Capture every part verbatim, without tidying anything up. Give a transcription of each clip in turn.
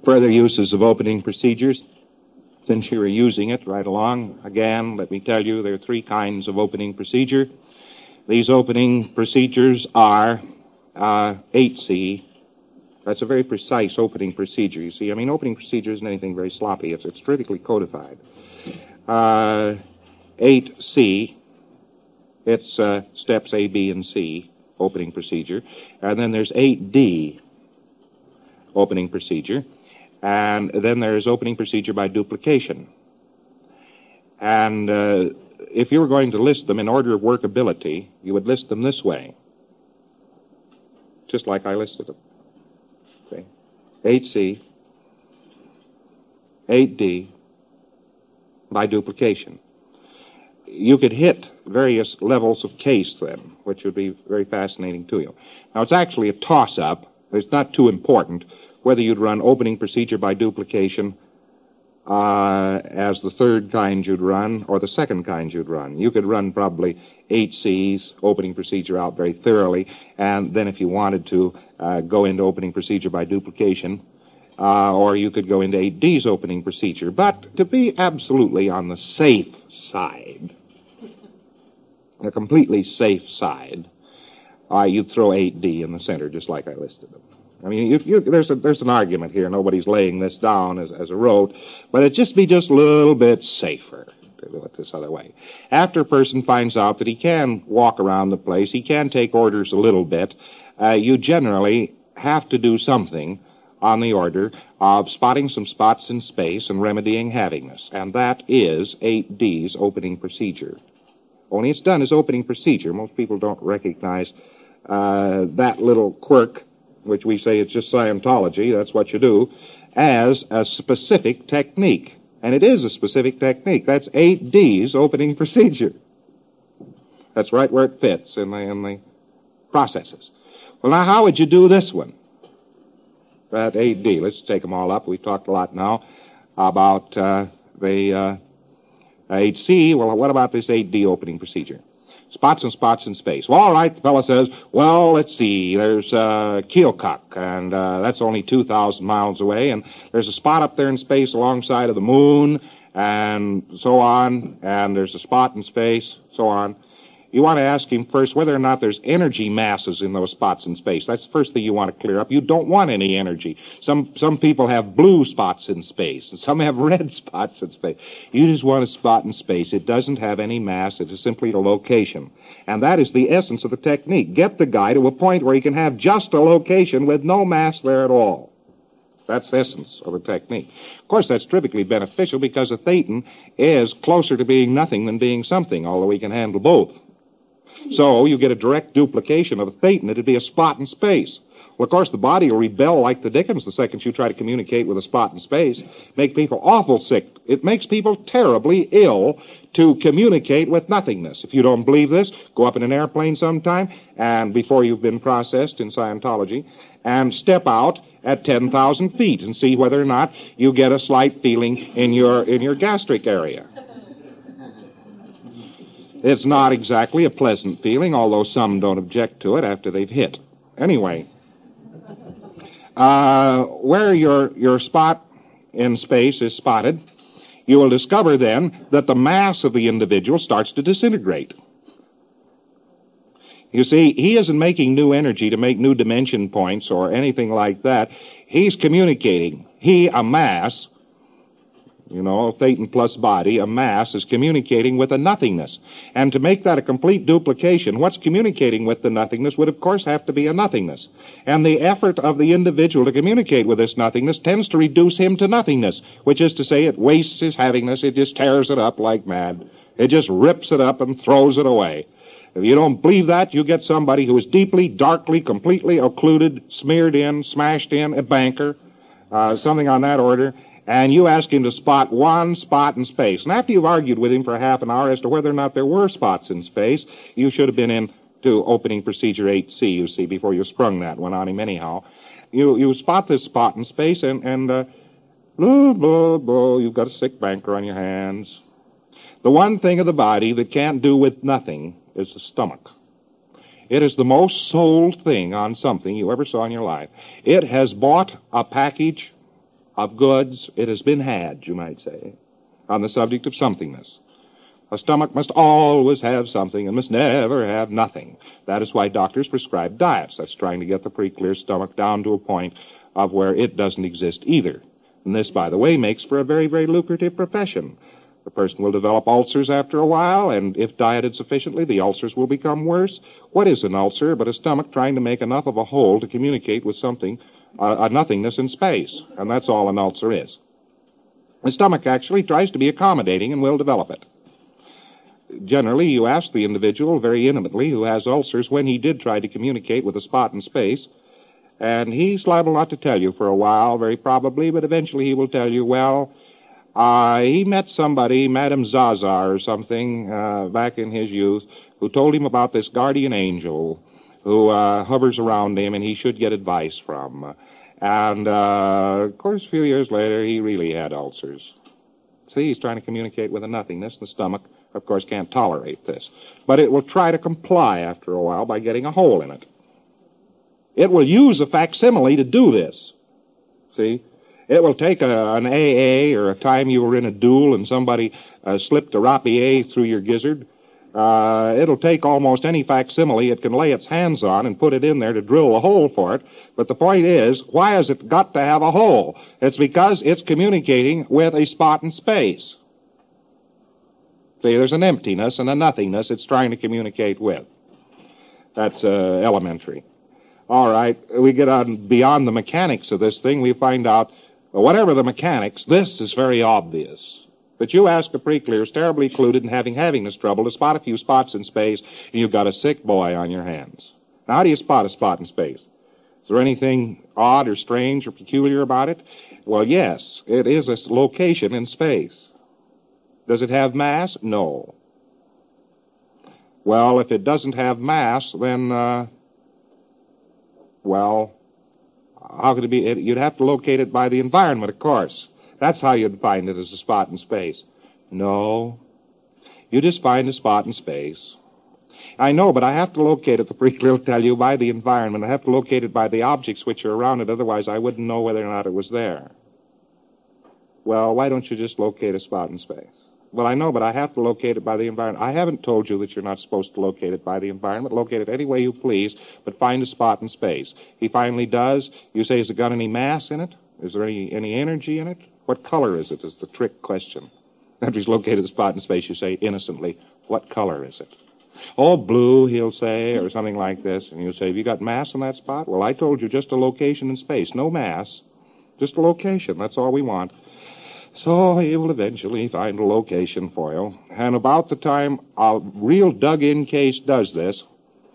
Further uses of opening procedures. Since you were using it right along, again, let me tell you there are three kinds of opening procedure. These opening procedures are uh, eight C. That's a very precise opening procedure, you see. I mean, opening procedure isn't anything very sloppy. It's, it's critically codified. Uh, eight C, it's uh, steps A, B, and C, opening procedure. And then there's eight D, opening procedure. And then there's opening procedure by duplication. And uh, if you were going to list them in order of workability, you would list them this way, just like I listed them. Okay. eight C, eight D, by duplication. You could hit various levels of case then, which would be very fascinating to you. Now, it's actually a toss-up. It's not too important whether you'd run opening procedure by duplication uh, as the third kind you'd run or the second kind you'd run. You could run probably eight C's, opening procedure out very thoroughly, and then if you wanted to, uh, go into opening procedure by duplication, uh, or you could go into eight D's opening procedure. But to be absolutely on the safe side, the completely safe side, uh, you'd throw eight D in the center, just like I listed them. I mean, if you, there's a, there's an argument here. Nobody's laying this down as, as a rote, but it'd just be just a little bit safer to do it this other way. After a person finds out that he can walk around the place, he can take orders a little bit, uh, you generally have to do something on the order of spotting some spots in space and remedying havingness, and that is eight D's opening procedure. Only it's done as opening procedure. Most people don't recognize uh, that little quirk, which we say it's just Scientology, that's what you do, as a specific technique. And it is a specific technique. That's eight D's opening procedure. That's right where it fits in the, in the processes. Well, now, how would you do this one? That eight D. Let's take them all up. We've talked a lot now about uh, the uh, eight C. Well, what about this eight D opening procedure? Spots and spots in space. Well, all right, the fellow says, well, let's see, there's uh, Keokuk, and uh, that's only two thousand miles away, and there's a spot up there in space alongside of the moon, and so on, and there's a spot in space, so on. You want to ask him first whether or not there's energy masses in those spots in space. That's the first thing you want to clear up. You don't want any energy. Some some people have blue spots in space, and some have red spots in space. You just want a spot in space. It doesn't have any mass. It is simply a location. And that is the essence of the technique. Get the guy to a point where he can have just a location with no mass there at all. That's the essence of the technique. Of course, that's terrifically beneficial because a thetan is closer to being nothing than being something, although he can handle both. So you get a direct duplication of a thetan. It'd be a spot in space. Well, of course, the body will rebel like the dickens the second you try to communicate with a spot in space. Make people awful sick. It makes people terribly ill to communicate with nothingness. If you don't believe this, go up in an airplane sometime, and before you've been processed in Scientology, and step out at ten thousand feet and see whether or not you get a slight feeling in your in your gastric area. It's not exactly a pleasant feeling, although some don't object to it after they've hit. Anyway, uh, where your your spot in space is spotted, you will discover then that the mass of the individual starts to disintegrate. You see, he isn't making new energy to make new dimension points or anything like that. He's communicating. He, a mass, you know, thetan plus body, a mass, is communicating with a nothingness. And to make that a complete duplication, what's communicating with the nothingness would, of course, have to be a nothingness. And the effort of the individual to communicate with this nothingness tends to reduce him to nothingness, which is to say it wastes his havingness, it just tears it up like mad. It just rips it up and throws it away. If you don't believe that, you get somebody who is deeply, darkly, completely occluded, smeared in, smashed in, a banker, uh, something on that order, and you ask him to spot one spot in space. And after you've argued with him for half an hour as to whether or not there were spots in space, you should have been in to opening procedure eight C, you see, before you sprung that one on him anyhow. You you spot this spot in space, and, and uh, blah, blah, blah, you've got a sick banker on your hands. The one thing of the body that can't do with nothing is the stomach. It is the most sold thing on something you ever saw in your life. It has bought a package of goods it has been had, you might say, on the subject of somethingness. A stomach must always have something and must never have nothing. That is why doctors prescribe diets. That's trying to get the pre-clear stomach down to a point of where it doesn't exist either. And this, by the way, makes for a very, very lucrative profession. The person will develop ulcers after a while, and if dieted sufficiently, the ulcers will become worse. What is an ulcer but a stomach trying to make enough of a hole to communicate with something, uh, a nothingness in space? And that's all an ulcer is. The stomach actually tries to be accommodating and will develop it. Generally, you ask the individual very intimately who has ulcers when he did try to communicate with a spot in space, and he's liable not to tell you for a while, very probably, but eventually he will tell you, well, uh, he met somebody, Madame Zaza or something, uh, back in his youth, who told him about this guardian angel who uh, hovers around him and he should get advice from. And, uh, of course, a few years later, he really had ulcers. See, he's trying to communicate with a nothingness. The stomach, of course, can't tolerate this. But it will try to comply after a while by getting a hole in it. It will use a facsimile to do this. See? It will take a, an A A or a time you were in a duel and somebody uh, slipped a rapier through your gizzard. Uh, it'll take almost any facsimile it can lay its hands on and put it in there to drill a hole for it. But the point is, why has it got to have a hole? It's because it's communicating with a spot in space. See, there's an emptiness and a nothingness it's trying to communicate with. That's uh, elementary. All right, we get on beyond the mechanics of this thing. We find out, well, whatever the mechanics, this is very obvious. But you ask a pre-clear who's terribly clued in having having this trouble to spot a few spots in space, and you've got a sick boy on your hands. Now, how do you spot a spot in space? Is there anything odd or strange or peculiar about it? Well, yes, it is a location in space. Does it have mass? No. Well, if it doesn't have mass, then, uh, well, how could it be? You'd have to locate it by the environment, of course. That's how you'd find it, as a spot in space. No. You just find a spot in space. I know, but I have to locate it, the pre-clear will tell you, by the environment. I have to locate it by the objects which are around it, otherwise I wouldn't know whether or not it was there. Well, why don't you just locate a spot in space? Well, I know, but I have to locate it by the environment. I haven't told you that you're not supposed to locate it by the environment. Locate it any way you please, but find a spot in space. He finally does. You say, has it got any mass in it? Is there any, any energy in it? What color is it, is the trick question. After he's located a spot in space, you say innocently, what color is it? Oh, blue, he'll say, or something like this. And you say, have you got mass in that spot? Well, I told you just a location in space. No mass. Just a location. That's all we want. So he will eventually find a location for you. And about the time a real dug-in case does this,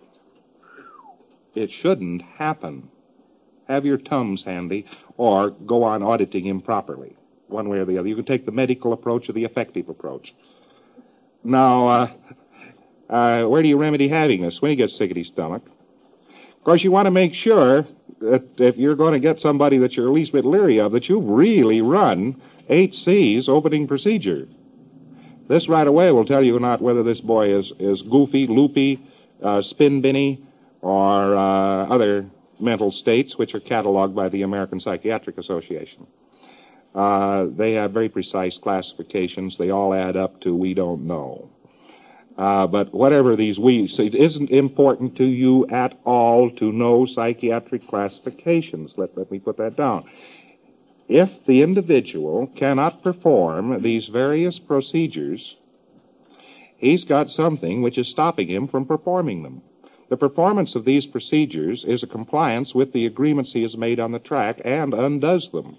it shouldn't happen. Have your Tums handy, or go on auditing him properly, one way or the other. You can take the medical approach or the effective approach. Now, uh, uh, where do you remedy having this? When he gets sick at his stomach. Of course, you want to make sure that if you're going to get somebody that you're at least a bit leery of, that you've really run eight C's opening procedure. This right away will tell you not whether this boy is, is goofy, loopy, uh, spin-binny, or uh, other mental states, which are cataloged by the American Psychiatric Association. Uh, they have very precise classifications. They all add up to we don't know. Uh, but whatever these we, so it isn't important to you at all to know psychiatric classifications. Let, let me put that down. If the individual cannot perform these various procedures, he's got something which is stopping him from performing them. The performance of these procedures is a compliance with the agreements he has made on the track and undoes them.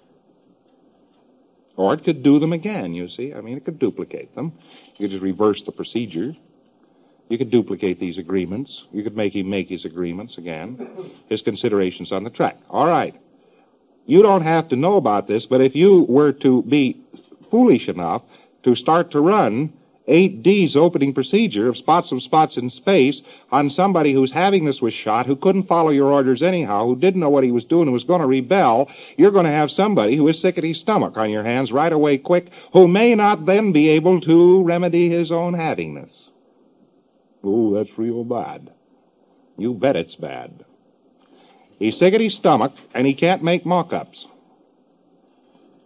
Or it could do them again, you see. I mean, it could duplicate them. You could just reverse the procedure. You could duplicate these agreements. You could make him make his agreements again, his considerations on the track. All right. You don't have to know about this, but if you were to be foolish enough to start to run eight D's opening procedure of spots of spots in space on somebody whose having this was shot, who couldn't follow your orders anyhow, who didn't know what he was doing, who was going to rebel, you're going to have somebody who is sick at his stomach on your hands right away quick, who may not then be able to remedy his own havingness. Oh, that's real bad. You bet it's bad. He's sick at his stomach, and he can't make mock-ups.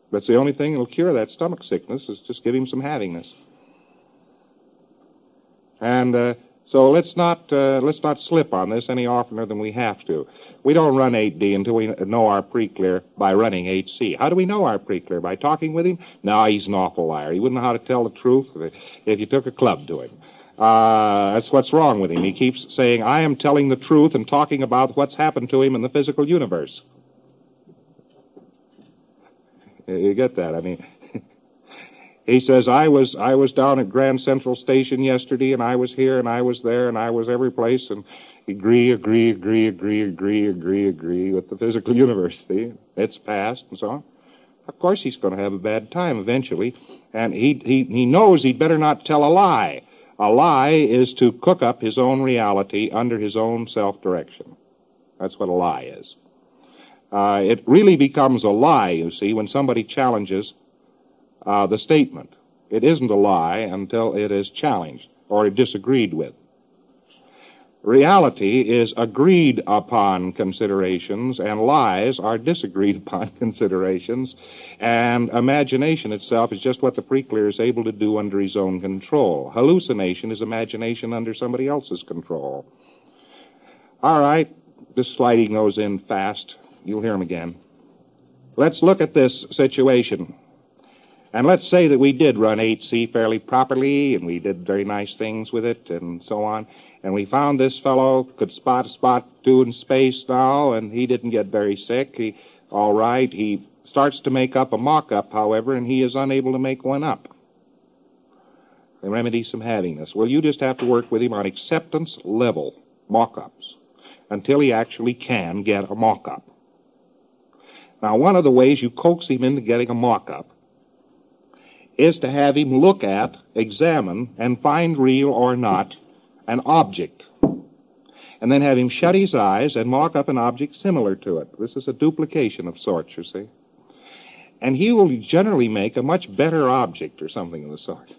That's the only thing that'll cure that stomach sickness, is just give him some havingness. And uh, so let's not uh, let's not slip on this any oftener than we have to. We don't run eight D until we know our pre-clear by running eight C. How do we know our pre-clear? By talking with him? No, he's an awful liar. He wouldn't know how to tell the truth if, if you took a club to him. Uh, that's what's wrong with him. He keeps saying, I am telling the truth, and talking about what's happened to him in the physical universe. You get that? I mean, he says, I was I was down at Grand Central Station yesterday, and I was here, and I was there, and I was every place, and agree, agree, agree, agree, agree, agree, agree with the physical universe. See? It's past, and so on. Of course he's going to have a bad time eventually, and he, he, he knows he'd better not tell a lie. A lie is to cook up his own reality under his own self-direction. That's what a lie is. Uh, it really becomes a lie, you see, when somebody challenges uh, the statement. It isn't a lie until it is challenged or disagreed with. Reality is agreed upon considerations, and lies are disagreed upon considerations, and imagination itself is just what the pre-clear is able to do under his own control. Hallucination is imagination under somebody else's control. All right, this sliding goes in fast. You'll hear him again. Let's look at this situation. And let's say that we did run eight C fairly properly, and we did very nice things with it, and so on. And we found this fellow could spot spot two in space now, and he didn't get very sick. He, all right, he starts to make up a mock-up, however, and he is unable to make one up. The remedy some havingness. Well, you just have to work with him on acceptance level mock-ups until he actually can get a mock-up. Now, one of the ways you coax him into getting a mock-up is to have him look at, examine, and find real or not an object. And then have him shut his eyes and mock up an object similar to it. This is a duplication of sorts, you see. And he will generally make a much better object or something of the sort.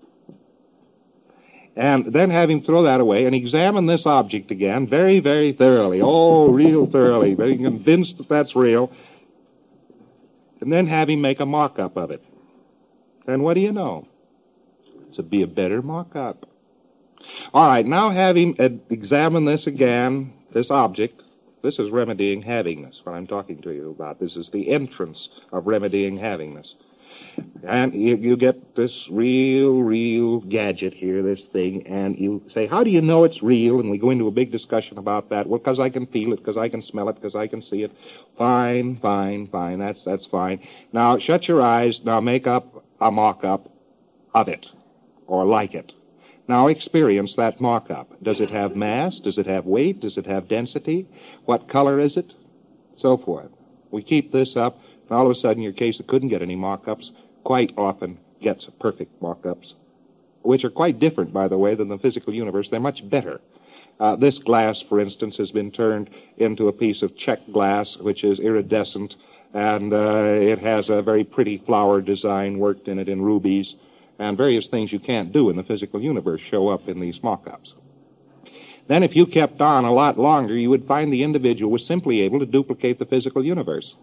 And then have him throw that away and examine this object again very, very thoroughly. Oh, real thoroughly. Very convinced that that's real. And then have him make a mock-up of it. And what do you know? It's to be a better mock-up. All right, now have him examine this again, this object. This is remedying havingness, what I'm talking to you about. This is the entrance of remedying havingness. And you, you get this real, real gadget here, this thing, and you say, how do you know it's real? And we go into a big discussion about that. Well, because I can feel it, because I can smell it, because I can see it. Fine, fine, fine, that's, that's fine. Now, shut your eyes. Now make up a mock-up of it, or like it. Now experience that mock-up. Does it have mass? Does it have weight? Does it have density? What color is it? So forth. We keep this up, and all of a sudden your case that couldn't get any mock-ups quite often gets perfect mock-ups, which are quite different, by the way, than the physical universe. They're much better. Uh, this glass, for instance, has been turned into a piece of check glass, which is iridescent, and uh, it has a very pretty flower design worked in it in rubies, and various things you can't do in the physical universe show up in these mock-ups. Then if you kept on a lot longer, you would find the individual was simply able to duplicate the physical universe.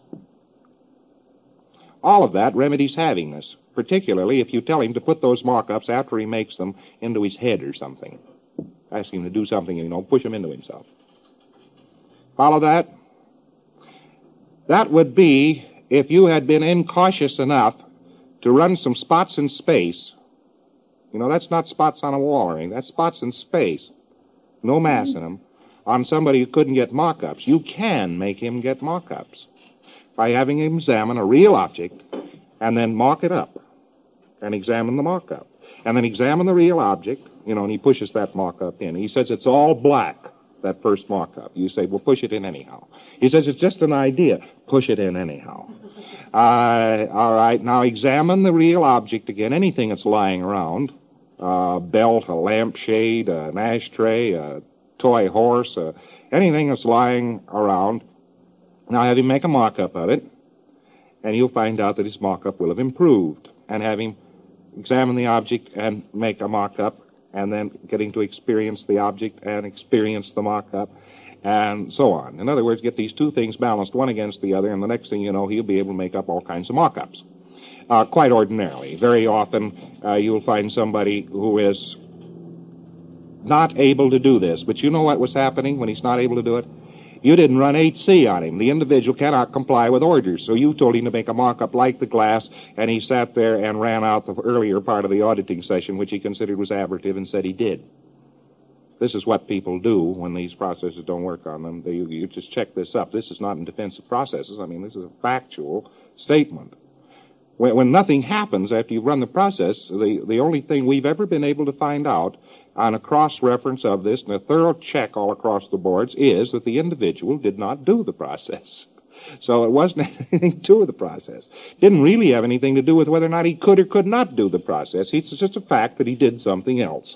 All of that remedies havingness, particularly if you tell him to put those mock-ups after he makes them into his head or something. Ask him to do something, you know, push him into himself. Follow that? That would be if you had been incautious enough to run some spots in space. You know, that's not spots on a wall or anything. That's spots in space. No mass in them. On somebody who couldn't get mock-ups. You can make him get mock-ups by having him examine a real object and then mock it up and examine the mock-up. And then examine the real object, you know, and he pushes that mock-up in. He says it's all black, that first mock-up. You say, well, push it in anyhow. He says it's just an idea. Push it in anyhow. Uh, all right, now examine the real object again, anything that's lying around, a belt, a lampshade, an ashtray, a toy horse, uh, anything that's lying around. Now have him make a mock-up of it, and you'll find out that his mock-up will have improved. And have him examine the object and make a mock-up, and then getting to experience the object and experience the mock-up, and so on. In other words, get these two things balanced one against the other, and the next thing you know, he'll be able to make up all kinds of mock-ups. uh, quite ordinarily. Very often uh, you'll find somebody who is not able to do this. But you know what was happening when he's not able to do it? You didn't run eight C on him. The individual cannot comply with orders. So you told him to make a mock-up like the glass, and he sat there and ran out the earlier part of the auditing session, which he considered was aberrative, and said he did. This is what people do when these processes don't work on them. They, you just check this up. This is not in defense of processes. I mean, this is a factual statement. When, when nothing happens after you run the process, the, the only thing we've ever been able to find out on a cross-reference of this and a thorough check all across the boards is that the individual did not do the process. So it wasn't anything to do with the process. Didn't really have anything to do with whether or not he could or could not do the process. It's just a fact that he did something else.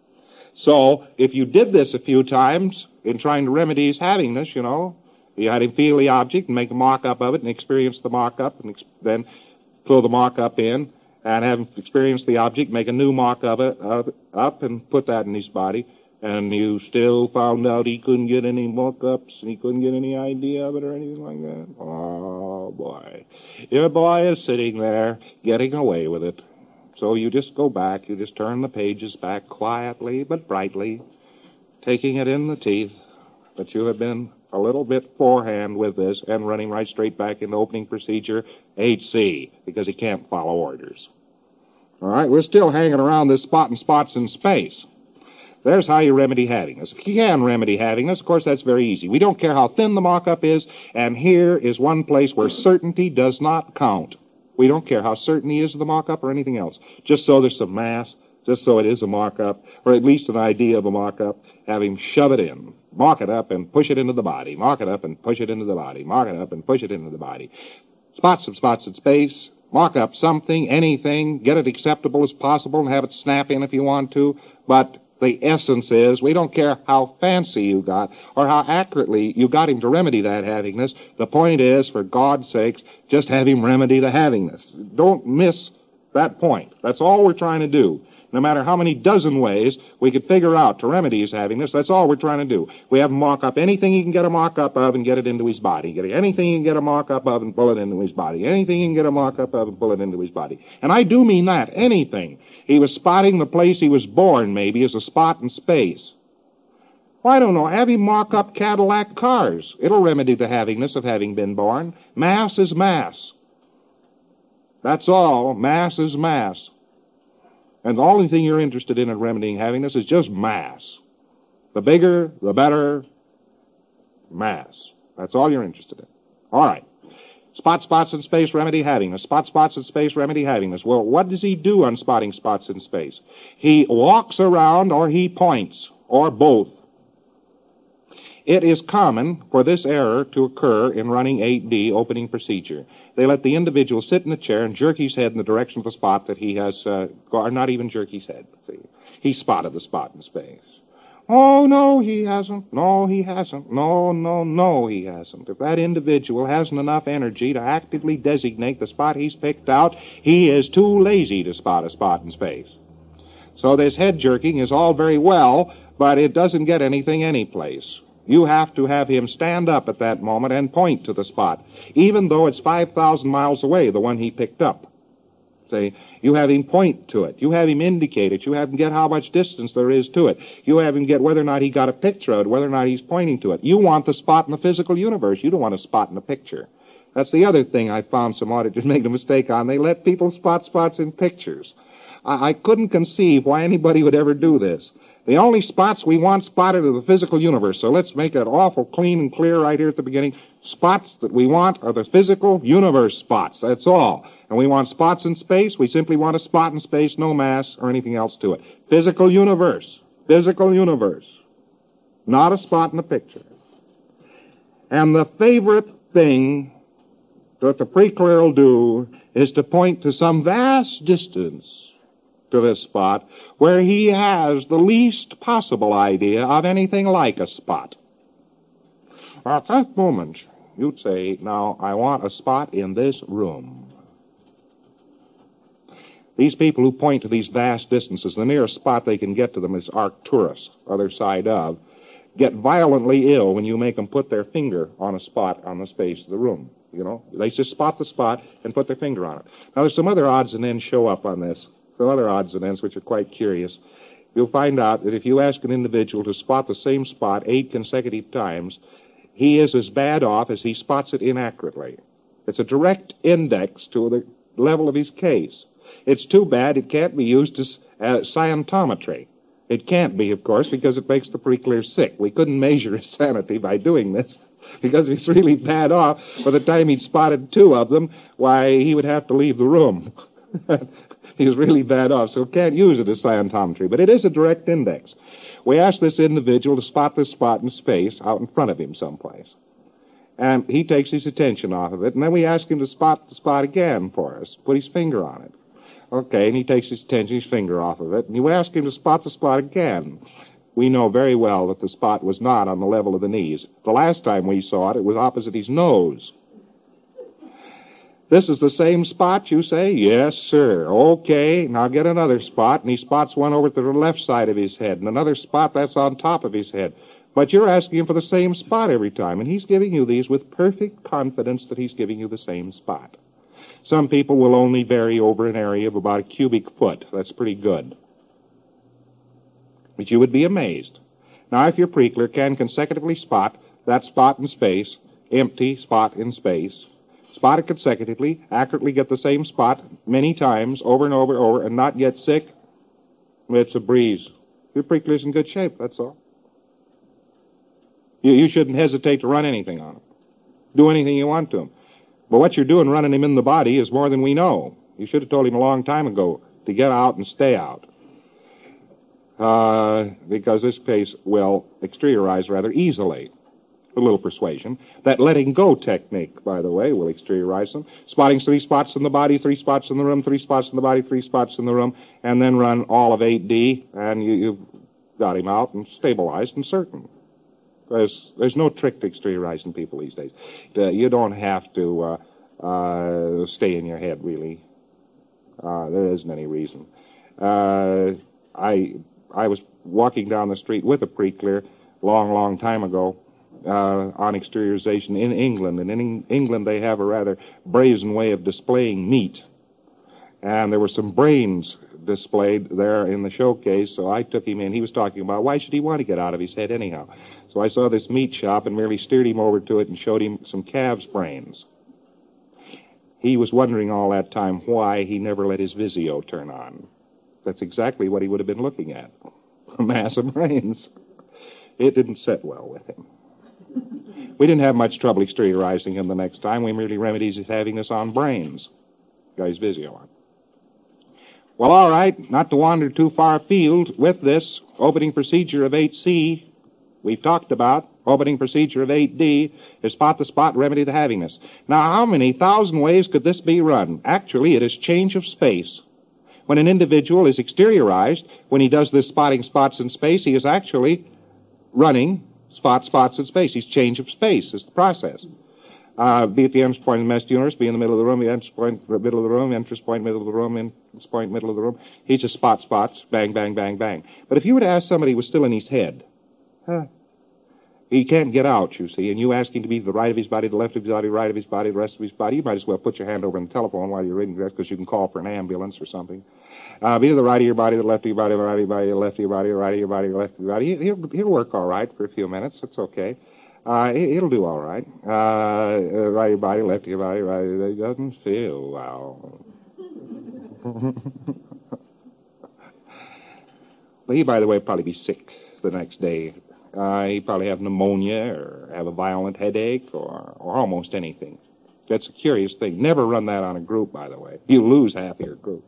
So if you did this a few times in trying to remedy his having this, you know, you had him feel the object and make a mock-up of it and experience the mock-up and ex- then pull the mock-up in and have him experience the object, make a new mock of it uh, up and put that in his body, and you still found out he couldn't get any mock-ups and he couldn't get any idea of it or anything like that. Oh, boy. Your boy is sitting there getting away with it. So you just go back, you just turn the pages back quietly but brightly, taking it in the teeth that you have been a little bit forehand with this and running right straight back into opening procedure H C because he can't follow orders. All right, we're still hanging around this spot and spots in space. There's how you remedy havingness. If you can remedy havingness, of course, that's very easy. We don't care how thin the mock-up is, and here is one place where certainty does not count. We don't care how certain he is of the mock-up or anything else. Just so there's some mass, just so it is a mock-up, or at least an idea of a mock-up, have him shove it in. Mock it up and push it into the body. Mock it up and push it into the body. Mock it up and push it into the body. Spots of spots in space. Mock up something, anything. Get it acceptable as possible and have it snap in if you want to. But the essence is, we don't care how fancy you got or how accurately you got him to remedy that havingness. The point is, for God's sakes, just have him remedy the havingness. Don't miss that point. That's all we're trying to do. No matter how many dozen ways we could figure out to remedy his havingness, that's all we're trying to do. We have him mock up anything he can get a mock-up of and get it into his body. Get anything he can get a mock-up of and pull it into his body. Anything he can get a mock-up of and pull it into his body. And I do mean that, anything. He was spotting the place he was born, maybe, as a spot in space. Well, I don't know. Have him mock up Cadillac cars. It'll remedy the havingness of having been born. Mass is mass. That's all. Mass is mass. And the only thing you're interested in in remedying havingness is just mass. The bigger, the better, mass. That's all you're interested in. All right. Spot spots in space, remedy havingness. Spot spots in space, remedy havingness. Well, what does he do on spotting spots in space? He walks around or he points, or both. It is common for this error to occur in running eight D opening procedure. They let the individual sit in a chair and jerk his head in the direction of the spot that he has, uh, or not even jerk his head. See, he spotted the spot in space. Oh, no, he hasn't. No, he hasn't. No, no, no, he hasn't. If that individual hasn't enough energy to actively designate the spot he's picked out, he is too lazy to spot a spot in space. So this head jerking is all very well, but it doesn't get anything anyplace. You have to have him stand up at that moment and point to the spot, even though it's five thousand miles away, the one he picked up. See, you have him point to it. You have him indicate it. You have him get how much distance there is to it. You have him get whether or not he got a picture of it, whether or not he's pointing to it. You want the spot in the physical universe. You don't want a spot in a picture. That's the other thing I found some auditors make a mistake on. They let people spot spots in pictures. I, I couldn't conceive why anybody would ever do this. The only spots we want spotted are the physical universe. So let's make it awful clean and clear right here at the beginning. Spots that we want are the physical universe spots. That's all. And we want spots in space. We simply want a spot in space, no mass or anything else to it. Physical universe. Physical universe. Not a spot in the picture. And the favorite thing that the pre-clear will do is to point to some vast distance to this spot where he has the least possible idea of anything like a spot. At that moment, you'd say, now, I want a spot in this room. These people who point to these vast distances, the nearest spot they can get to them is Arcturus, other side of, get violently ill when you make them put their finger on a spot on the space of the room. You know, they just spot the spot and put their finger on it. Now, there's some other odds and ends show up on this. Some other odds and ends which are quite curious. You'll find out that if you ask an individual to spot the same spot eight consecutive times, he is as bad off as he spots it inaccurately. It's a direct index to the level of his case. It's too bad it can't be used as uh, scientometry. It can't be, of course, because it makes the pre-clear sick. We couldn't measure his sanity by doing this, because he's really bad off. By the time he'd spotted two of them, why, he would have to leave the room. He was really bad off, so can't use it as scientometry. But it is a direct index. We asked this individual to spot this spot in space out in front of him someplace. And he takes his attention off of it, and then we ask him to spot the spot again for us, put his finger on it. Okay, and he takes his attention, his finger off of it, and you ask him to spot the spot again. We know very well that the spot was not on the level of the knees. The last time we saw it, it was opposite his nose. This is the same spot, you say? Yes, sir. Okay, now get another spot, and he spots one over to the left side of his head, and another spot that's on top of his head. But you're asking him for the same spot every time, and he's giving you these with perfect confidence that he's giving you the same spot. Some people will only vary over an area of about a cubic foot. That's pretty good. But you would be amazed. Now, if your pre-clear can consecutively spot that spot in space, empty spot in space, spot it consecutively, accurately get the same spot many times, over and over and over, and not get sick, it's a breeze. Your pre-clear's in good shape, that's all. You, you shouldn't hesitate to run anything on him. Do anything you want to him. But what you're doing running him in the body is more than we know. You should have told him a long time ago to get out and stay out. Uh, because this case will exteriorize rather easily. A little persuasion. That letting go technique, by the way, will exteriorize them. Spotting three spots in the body, three spots in the room, three spots in the body, three spots in the room, and then run all of eight D, and you, you've got him out and stabilized and certain. There's, there's no trick to exteriorizing people these days. Uh, you don't have to uh, uh, stay in your head, really. Uh, there isn't any reason. Uh, I I was walking down the street with a pre-clear long, long time ago uh, on exteriorization in England. And in England they have a rather brazen way of displaying meat. And there were some brains displayed there in the showcase, so I took him in. He was talking about why should he want to get out of his head anyhow. So I saw this meat shop and merely steered him over to it and showed him some calves' brains. He was wondering all that time why he never let his Vizio turn on. That's exactly what he would have been looking at. A mass of brains. It didn't sit well with him. We didn't have much trouble exteriorizing him the next time. We merely remedied his having this on brains. Got his Vizio on. Well, all right, not to wander too far afield, with this opening procedure of eight C, we've talked about opening procedure of eight D, is spot the spot, remedy the havingness. Now, how many thousand ways could this be run? Actually, it is change of space. When an individual is exteriorized, when he does this spotting spots in space, he is actually running spot spots in space. He's change of space is the process. Uh, be at the entrance point of the mass universe, be in the middle of the room, the entrance point, middle of the room, entrance point, middle of the room, entrance point, middle of the room. He just spot spots, bang, bang, bang, bang. But if you were to ask somebody who was still in his head, huh, he can't get out, you see, and you ask him to be to the right of his body, the left of his body, right of his body, the rest of his body, you might as well put your hand over on the telephone while you're reading this, because you can call for an ambulance or something. Uh, be to the right of your body, the left of your body, the right of your body, the left of your body, the right of your body, the left of your body. He'll, he'll work all right for a few minutes. It's okay. Uh, it'll do all right. Uh, right of your body, left of your body, right of it doesn't feel well. Well, he, by the way, will probably be sick the next day. Uh, he'd probably have pneumonia or have a violent headache or, or almost anything. That's a curious thing. Never run that on a group, by the way. You lose half your group.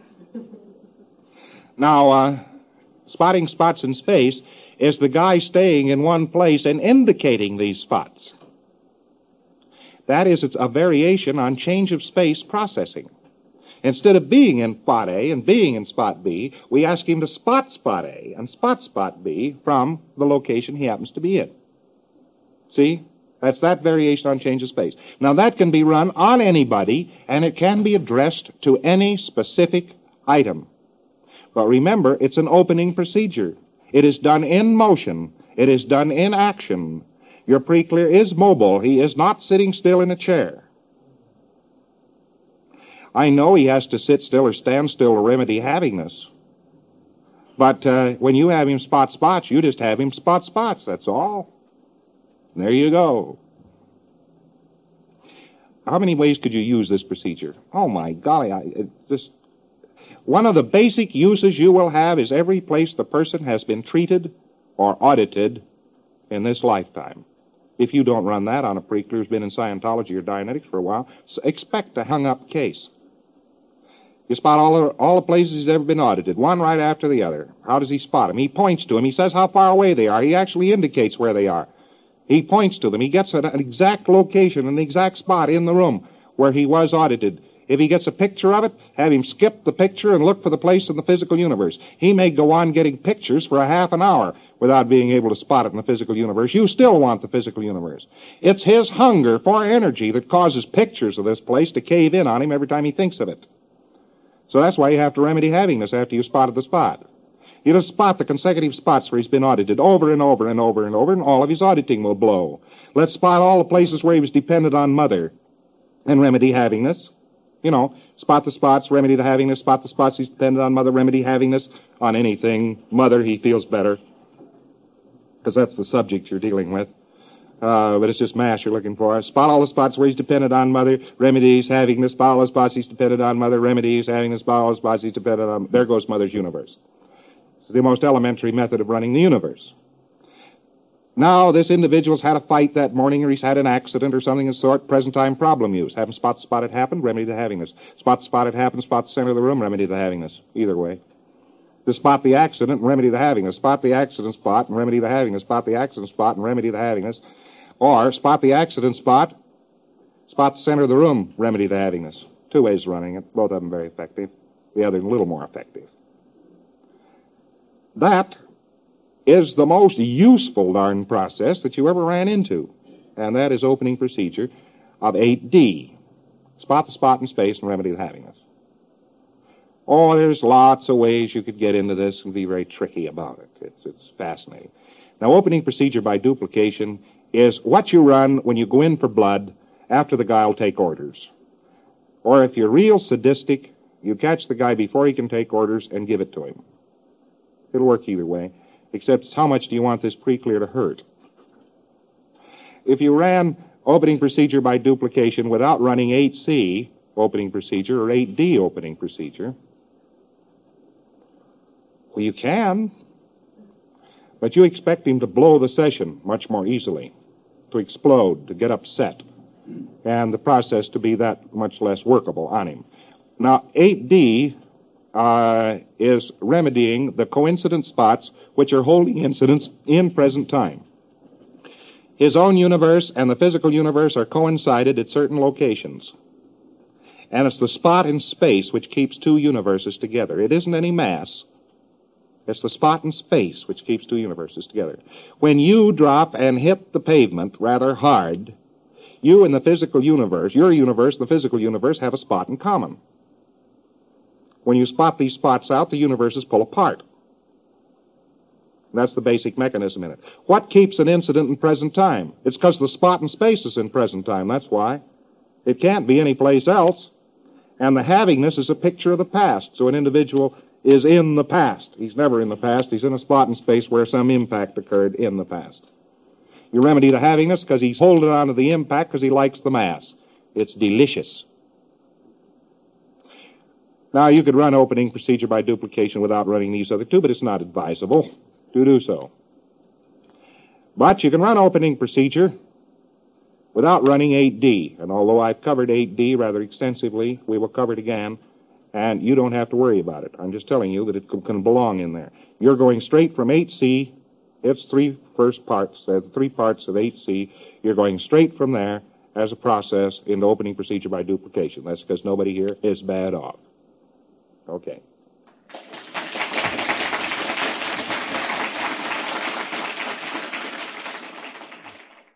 Now, uh, spotting spots in space is the guy staying in one place and indicating these spots. That is, it's a variation on change of space processing. Instead of being in spot A and being in spot B, we ask him to spot spot A and spot spot B from the location he happens to be in. See? That's that variation on change of space. Now, that can be run on anybody, and it can be addressed to any specific item. But remember, it's an opening procedure. It is done in motion. It is done in action. Your pre-clear is mobile. He is not sitting still in a chair. I know he has to sit still or stand still to remedy havingness. But uh, when you have him spot spots, you just have him spot spots, that's all. There you go. How many ways could you use this procedure? Oh, my golly, I, it just... One of the basic uses you will have is every place the person has been treated or audited in this lifetime. If you don't run that on a pre-clear who's been in Scientology or Dianetics for a while, expect a hung-up case. You spot all the, all the places he's ever been audited, one right after the other. How does he spot them? He points to them. He says how far away they are. He actually indicates where they are. He points to them. He gets an, an exact location, an exact spot in the room where he was audited. If he gets a picture of it, have him skip the picture and look for the place in the physical universe. He may go on getting pictures for a half an hour without being able to spot it in the physical universe. You still want the physical universe. It's his hunger for energy that causes pictures of this place to cave in on him every time he thinks of it. So that's why you have to remedy havingness after you've spotted the spot. You just spot the consecutive spots where he's been audited over and over and over and over, and all of his auditing will blow. Let's spot all the places where he was dependent on Mother and remedy havingness. You know, spot the spots, remedy the havingness, spot the spots he's dependent on Mother, remedy havingness on anything. Mother, he feels better, because that's the subject you're dealing with. Uh, but it's just mass you're looking for. Spot all the spots where he's dependent on Mother, remedies, havingness, spot all the spots he's dependent on Mother, remedies, havingness, spot all the spots he's dependent on. There goes Mother's universe. It's the most elementary method of running the universe. Now, this individual's had a fight that morning, or he's had an accident or something of the sort, present time problem use. Have him spot the spot it happened, remedy the havingness. Spot the spot it happened, spot the center of the room, remedy the havingness. Either way. To spot the accident and remedy the havingness. Spot the accident spot and remedy the havingness. Spot the accident spot and remedy the havingness. Or spot the accident spot, spot the center of the room, remedy the havingness. Two ways of running it, both of them very effective. The other a little more effective. That is the most useful darn process that you ever ran into. And that is opening procedure of eight D. Spot the spot in space and remedy the havingness. Oh, there's lots of ways you could get into this and be very tricky about it. It's, it's fascinating. Now, opening procedure by duplication is what you run when you go in for blood after the guy will take orders. Or if you're real sadistic, you catch the guy before he can take orders and give it to him. It'll work either way, except it's how much do you want this pre-clear to hurt? If you ran opening procedure by duplication without running eight C opening procedure or eight D opening procedure, well, you can, but you expect him to blow the session much more easily, to explode, to get upset, and the process to be that much less workable on him. Now, eight D uh, is remedying the coincident spots which are holding incidents in present time. His own universe and the physical universe are coincided at certain locations. And it's the spot in space which keeps two universes together. It isn't any mass. It's the spot in space which keeps two universes together. When you drop and hit the pavement rather hard, you and the physical universe, your universe, the physical universe, have a spot in common. When you spot these spots out, the universes pull apart. That's the basic mechanism in it. What keeps an incident in present time? It's because the spot in space is in present time, that's why. It can't be any place else. And the havingness is a picture of the past. So an individual is in the past. He's never in the past. He's in a spot in space where some impact occurred in the past. You remedy the havingness because he's holding on to the impact because he likes the mass. It's delicious. Now, you could run opening procedure by duplication without running these other two, but it's not advisable to do so. But you can run opening procedure without running eight D. And although I've covered eight D rather extensively, we will cover it again, and you don't have to worry about it. I'm just telling you that it can belong in there. You're going straight from eight C, its three first parts, uh, the three parts of eight C, you're going straight from there as a process into opening procedure by duplication. That's because nobody here is bad off. Okay.